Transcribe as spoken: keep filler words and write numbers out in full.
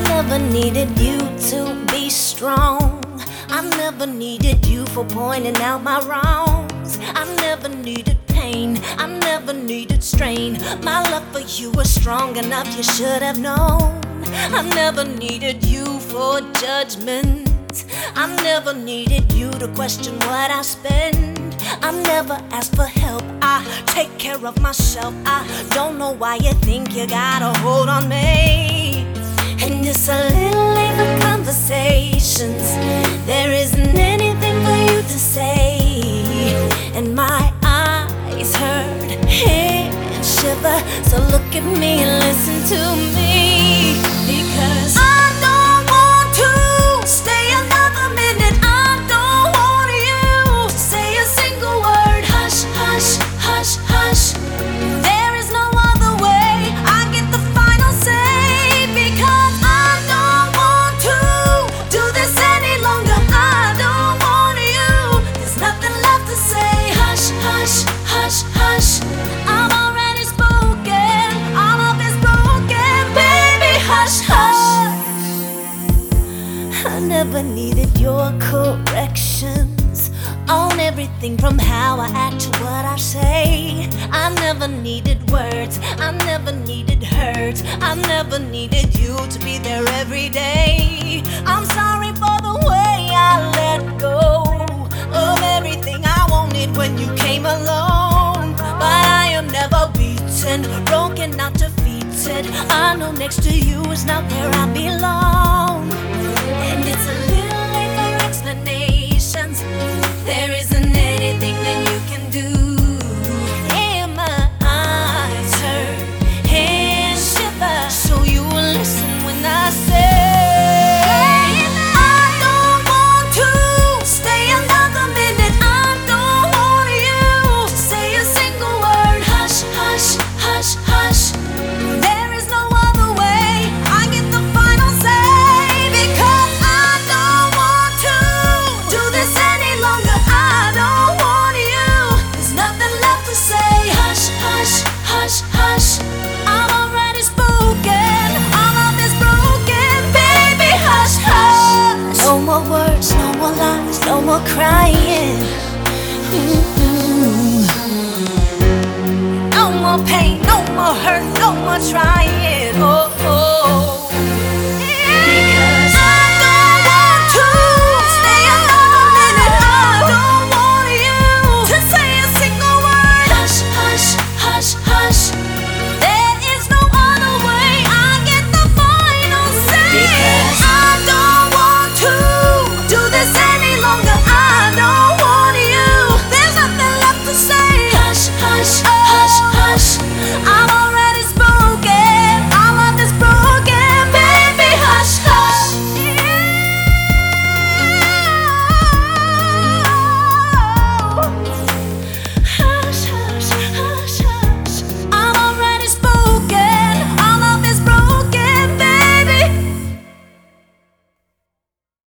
never needed you to be strong. I never needed you for pointing out my wrongs. I never needed pain, I never needed strain. My love for you was strong enough, you should have known. I never needed you for judgment. I never needed you to question what I spend. I never asked for help, I take care of myself. I don't know why you think you got a hold on me. And it's a little late for conversations. There isn't anything for you to say. And my eyes hurt, hands shiver. So look at me and listen to me. Because I don't want to stay another minute. I don't want you to say a single word. Hush, hush, hush, hush. There is no other way. I get the final say. Because I don't want to do this any longer. I don't want you. There's nothing left to say. Hush, hush, hush, hush. I'm already spoken. All of it's broken. Baby, hush, hush. I never needed your corrections on everything from how I act to what I say. I never needed words, I never needed hurt. I never needed you to be there every day. I'm sorry for the way I let go of everything I wanted when you came along. But I am never beaten, broken, not defeated. I know next to you is not where I belong. And it's a little late for explanations. There isn't anything that you can do. And my eyes hurt, hands shiver. So you will listen when I say I don't want to stay another minute. I don't want you to say a single word. Hush, hush, hush, hush. There is no other way. I get the final say. Because I don't want to do this any longer. I don't want you. There's nothing left to say. Hush, hush, hush, hush. I'm already spoken. All of it's broken. Baby, hush, hush. No more words, no more lies, no more crying. Mm-mm. No more pain, no more hurt, no more trying. Oh, oh. Because I don't want to stay another minute. I don't want you to say a single word. Hush, hush, hush, hush.